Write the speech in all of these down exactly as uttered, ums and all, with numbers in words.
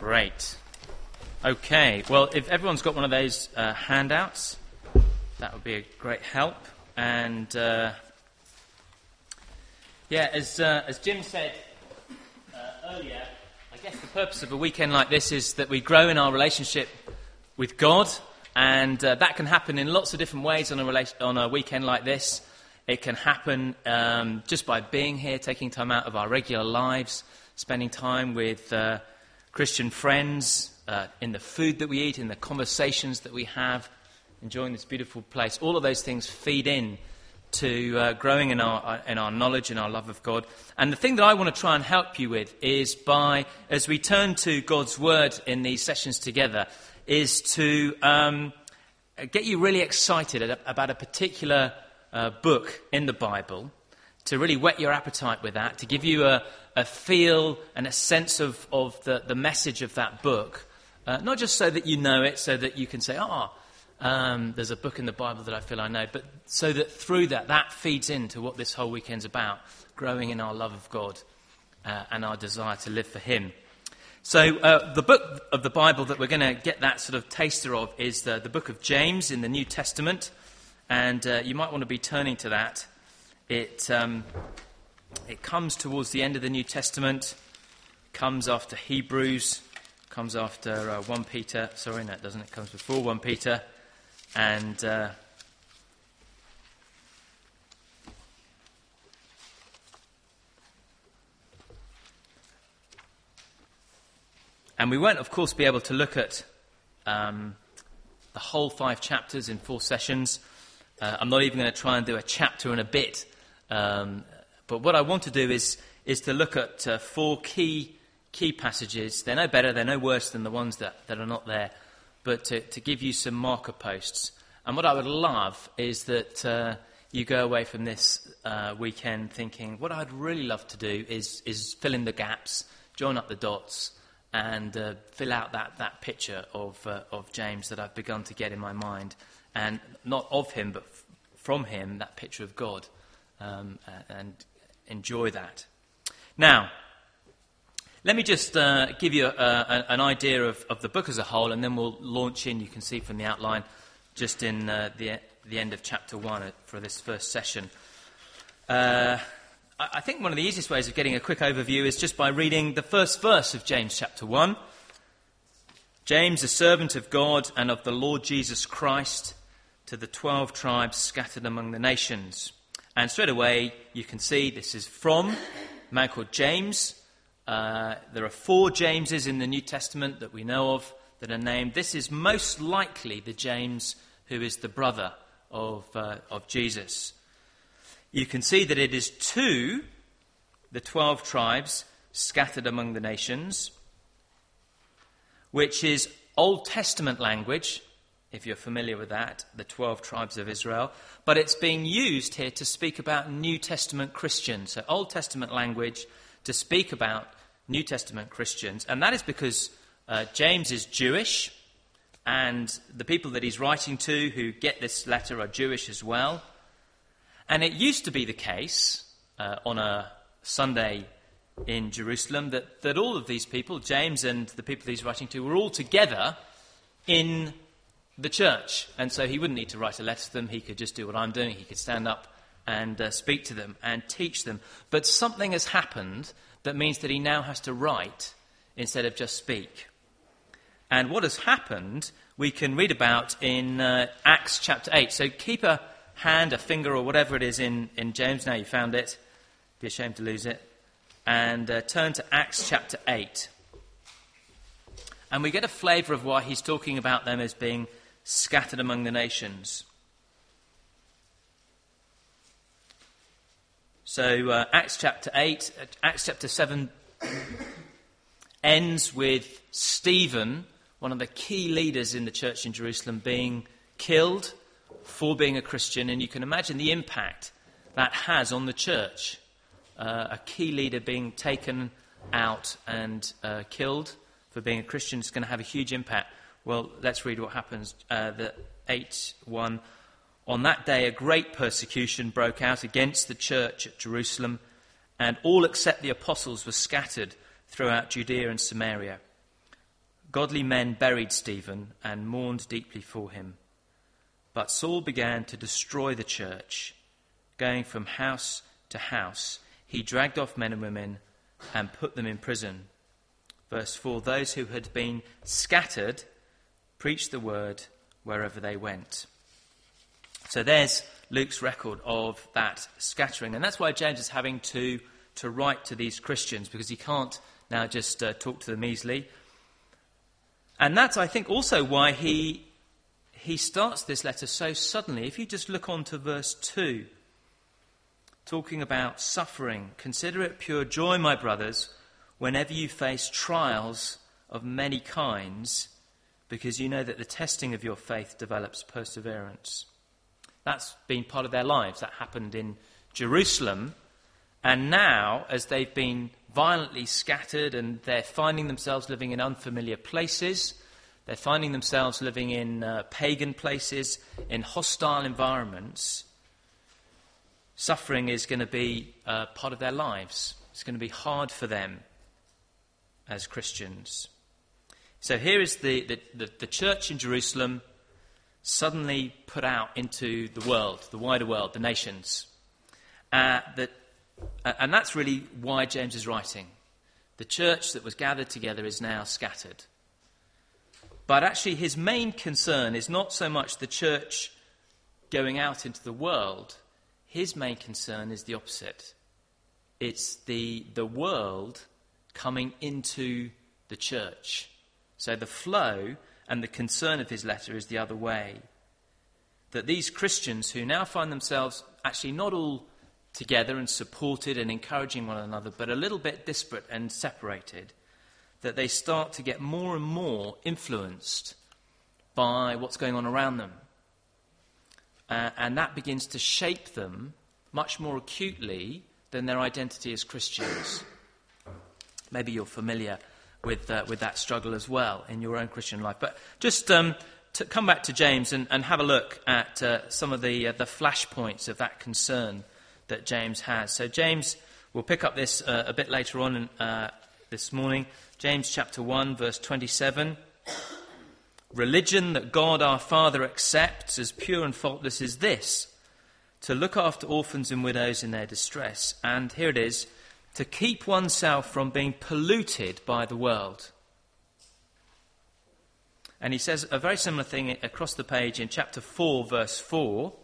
Great. Okay, well, if everyone's got one of those uh, handouts, that would be a great help. And, uh, yeah, as uh, as Jim said uh, earlier, I guess the purpose of a weekend like this is that we grow in our relationship with God, and uh, that can happen in lots of different ways on a, rela- on a weekend like this. It can happen um, just by being here, taking time out of our regular lives, spending time with uh, Christian friends, uh, in the food that we eat, in the conversations that we have, enjoying this beautiful place. All of those things feed in to uh, growing in our in our knowledge and our love of God. And the thing that I want to try and help you with is by, as we turn to God's Word in these sessions together, is to um, get you really excited about a particular uh, book in the Bible, to really whet your appetite with that, to give you a, a feel and a sense of, of the, the message of that book, uh, not just so that you know it, so that you can say, oh, um, there's a book in the Bible that I feel I know, but so that through that, that feeds into what this whole weekend's about, growing in our love of God uh, and our desire to live for Him. So uh, the book of the Bible that we're going to get that sort of taster of is the, the book of James in the New Testament, and uh, you might want to be turning to that. It um, it comes towards the end of the New Testament, comes after Hebrews, comes after uh, First Peter. Sorry, no, it doesn't. It comes before First Peter, and uh, and we won't, of course, be able to look at um, the whole five chapters in four sessions. Uh, I'm not even going to try and do a chapter and a bit. Um, but what I want to do is is to look at uh, four key key passages. They're no better, they're no worse than the ones that, that are not there, but to, to give you some marker posts. And what I would love is that uh, you go away from this uh, weekend thinking, what I'd really love to do is is fill in the gaps, join up the dots, and uh, fill out that, that picture of uh, of James that I've begun to get in my mind. And not of him, but f- from him, that picture of God. Um, and enjoy that. Now, let me just uh, give you a, a, an idea of, of the book as a whole, and then we'll launch in, you can see from the outline, just in uh, the, the end of chapter one for this first session. Uh, I, I think one of the easiest ways of getting a quick overview is just by reading the first verse of James chapter one. James, a servant of God and of the Lord Jesus Christ, to the twelve tribes scattered among the nations. And straight away, you can see this is from a man called James. Uh, there are four Jameses in the New Testament that we know of that are named. This is most likely the James who is the brother of, uh, of Jesus. You can see that it is to the twelve tribes scattered among the nations, which is Old Testament language, if you're familiar with that, the twelve tribes of Israel. But it's being used here to speak about New Testament Christians. So Old Testament language to speak about New Testament Christians. And that is because uh, James is Jewish, and the people that he's writing to who get this letter are Jewish as well. And it used to be the case uh, on a Sunday in Jerusalem that, that all of these people, James and the people that he's writing to, were all together in the church, and so he wouldn't need to write a letter to them. He could just do what I'm doing. He could stand up and uh, speak to them and teach them. But something has happened that means that he now has to write instead of just speak. And what has happened we can read about in uh, Acts chapter eight. So keep a hand, a finger, or whatever it is in, in James. Now you found it. Be ashamed to lose it. And uh, turn to Acts chapter eight. And we get a flavour of why he's talking about them as being scattered among the nations. So uh, Acts chapter eight, Acts chapter seven ends with Stephen, one of the key leaders in the church in Jerusalem, being killed for being a Christian. And you can imagine the impact that has on the church. Uh, a key leader being taken out and uh, killed for being a Christian is going to have a huge impact. Well, let's read what happens. Uh, the eight one. On that day, a great persecution broke out against the church at Jerusalem, and all except the apostles were scattered throughout Judea and Samaria. godly men buried Stephen and mourned deeply for him. But Saul began to destroy the church. Going from house to house, he dragged off men and women and put them in prison. Verse four, those who had been scattered preached the word wherever they went. So there's Luke's record of that scattering. And that's why James is having to, to write to these Christians, because he can't now just uh, talk to them easily. And that's, I think, also why he he starts this letter so suddenly. If you just look on to verse two, talking about suffering, consider it pure joy, my brothers, whenever you face trials of many kinds, because you know that the testing of your faith develops perseverance. That's been part of their lives. That happened in Jerusalem. And now, as they've been violently scattered and they're finding themselves living in unfamiliar places, they're finding themselves living in uh, pagan places, in hostile environments, suffering is going to be uh, part of their lives. It's going to be hard for them as Christians. So here is the, the, the, the church in Jerusalem suddenly put out into the world, the wider world, the nations. Uh, that, uh, and that's really why James is writing. The church that was gathered together is now scattered. But actually his main concern is not so much the church going out into the world. His main concern is the opposite. It's the, the world coming into the church. So the flow and the concern of his letter is the other way. That these Christians who now find themselves actually not all together and supported and encouraging one another, but a little bit disparate and separated, that they start to get more and more influenced by what's going on around them. Uh, and that begins to shape them much more acutely than their identity as Christians. Maybe you're familiar with uh, with that struggle as well in your own Christian life. But just um, to come back to James and, and have a look at uh, some of the uh, the flashpoints of that concern that James has. So James, we'll pick up this uh, a bit later on in, uh, this morning. James chapter one, verse twenty-seven. Religion that God our Father accepts as pure and faultless is this: to look after orphans and widows in their distress. And here it is: to keep oneself from being polluted by the world. And he says a very similar thing across the page in chapter four, verse four.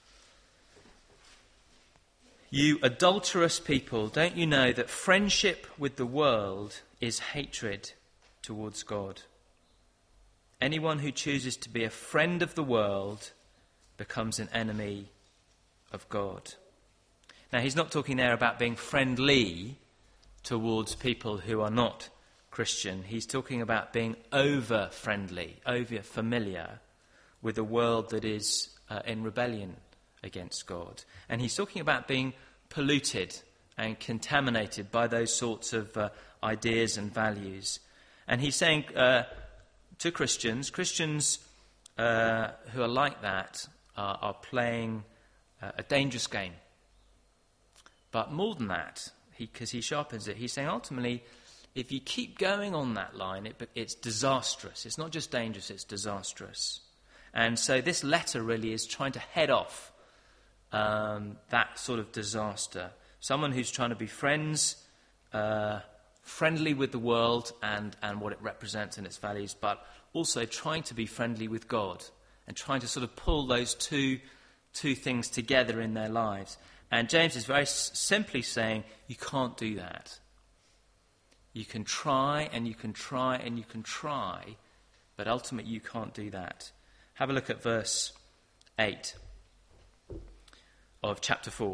You adulterous people, don't you know that friendship with the world is hatred towards God? Anyone who chooses to be a friend of the world becomes an enemy of God. Now, he's not talking there about being friendly towards people who are not Christian. He's talking about being over-friendly, over-familiar with a world that is uh, in rebellion against God. And he's talking about being polluted and contaminated by those sorts of uh, ideas and values. And he's saying uh, to Christians, Christians uh, who are like that are, are playing uh, a dangerous game. But more than that, because he, he sharpens it, he's saying ultimately, if you keep going on that line, it, it's disastrous. It's not just dangerous, it's disastrous. And so this letter really is trying to head off um, that sort of disaster. Someone who's trying to be friends, uh, friendly with the world and, and what it represents and its values, but also trying to be friendly with God and trying to sort of pull those two, two things together in their lives. And James is very s- simply saying, you can't do that. You can try and you can try and you can try, but ultimately you can't do that. Have a look at verse eight of chapter four.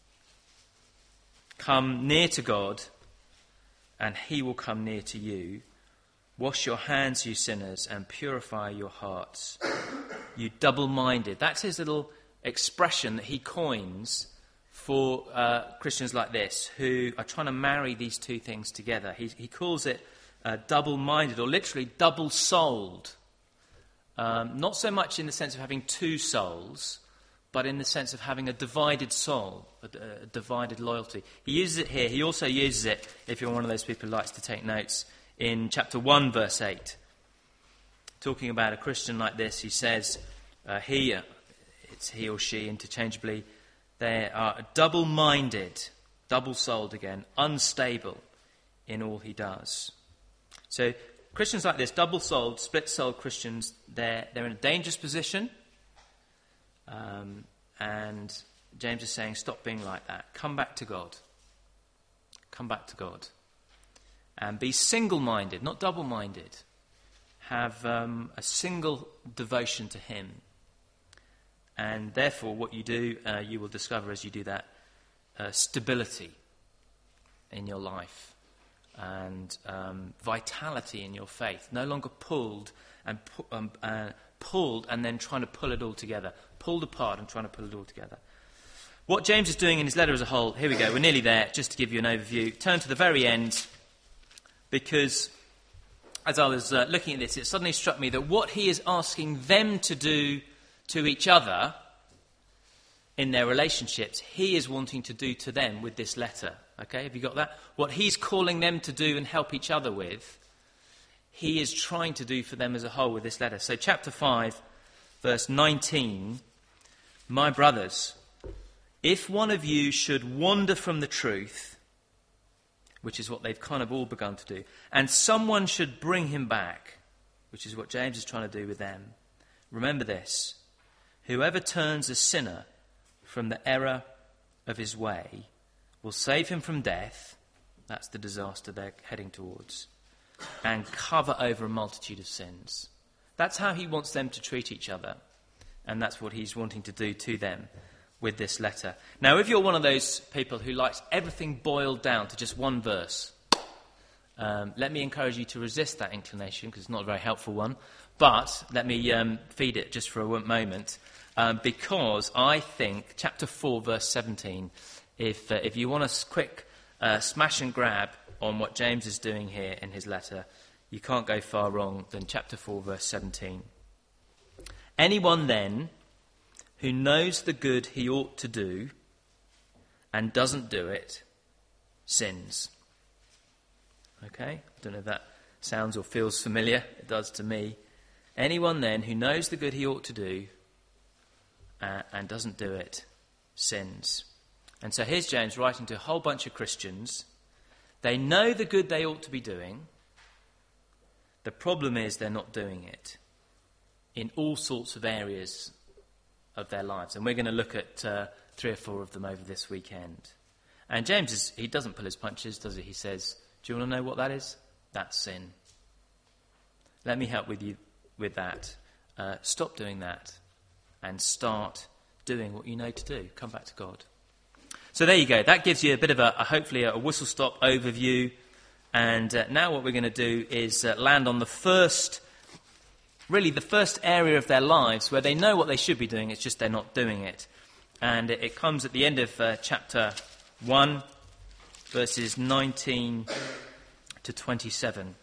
Come near to God, and he will come near to you. Wash your hands, you sinners, and purify your hearts, you double-minded. That's his little expression that he coins for uh, Christians like this, who are trying to marry these two things together. He, he calls it uh, double-minded, or literally double-souled. Um, not so much in the sense of having two souls, but in the sense of having a divided soul, a, a divided loyalty. He uses it here. He also uses it, if you're one of those people who likes to take notes, in chapter one, verse eight. talking about a Christian like this, he says, uh, he, it's he or she interchangeably, they are double-minded, double-souled again, unstable in all he does. So Christians like this, double-souled, split-souled Christians, they're, they're in a dangerous position. Um, and James is saying, stop being like that. Come back to God. Come back to God. And be single-minded, not double-minded. Have um, a single devotion to him. And therefore, what you do, uh, you will discover as you do that, uh, stability in your life and um, vitality in your faith. No longer pulled and pu- um, uh, pulled and then trying to pull it all together. Pulled apart and trying to pull it all together. What James is doing in his letter as a whole, here we go, we're nearly there, just to give you an overview. Turn to the very end, because as I was uh, looking at this, it suddenly struck me that what he is asking them to do to each other in their relationships, he is wanting to do to them with this letter. Okay, have you got that? What he's calling them to do and help each other with, he is trying to do for them as a whole with this letter. So chapter five, verse nineteen, my brothers, if one of you should wander from the truth, which is what they've kind of all begun to do, and someone should bring him back, which is what James is trying to do with them, remember this: whoever turns a sinner from the error of his way will save him from death, that's the disaster they're heading towards, and cover over a multitude of sins. That's how he wants them to treat each other, and that's what he's wanting to do to them with this letter. Now, if you're one of those people who likes everything boiled down to just one verse, um, let me encourage you to resist that inclination, because it's not a very helpful one, but let me um, feed it just for a moment, um, because I think chapter four, verse seventeen, if, uh, if you want a quick uh, smash and grab on what James is doing here in his letter, you can't go far wrong than chapter four, verse seventeen. Anyone then who knows the good he ought to do and doesn't do it, sins. Okay? I don't know if that sounds or feels familiar. It does to me. Anyone then who knows the good he ought to do uh, and doesn't do it, sins. And so here's James writing to a whole bunch of Christians. They know the good they ought to be doing. The problem is they're not doing it in all sorts of areas of their lives. And we're going to look at uh, three or four of them over this weekend. And James, is, he doesn't pull his punches, does he? He says, do you want to know what that is? That's sin. Let me help with you with that. Uh, stop doing that and start doing what you know to do. Come back to God. So there you go. That gives you a bit of a, a hopefully a whistle-stop overview. And uh, now what we're going to do is uh, land on the first, really the first area of their lives where they know what they should be doing, it's just they're not doing it. And it, it comes at the end of uh, chapter one, verses nineteen to twenty-seven.